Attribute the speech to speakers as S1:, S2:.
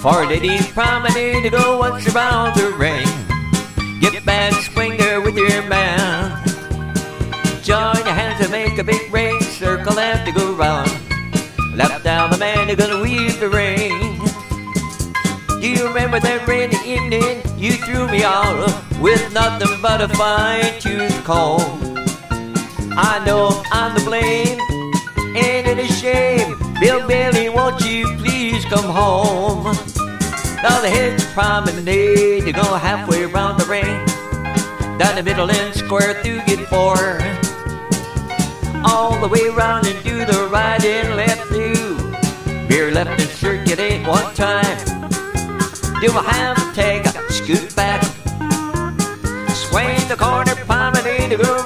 S1: For the deep promenade to go once around the ring. Get back, swing there with your man. Join your hands and make a big ring. Circle and to go round. Left down the man, you're gonna weave the ring. Do you remember that rainy evening? You threw me out with nothing but a fine-tooth comb. I know I'm to blame. Ain't it a shame? Bill Bailey, won't you please come home? Now the head's promenade, you go halfway around the ring. Down the middle and square through get four. All the way around and do the right and left through. Veer left and circulate one time. Do a ham tag, scoot back. Swing the corner promenade to go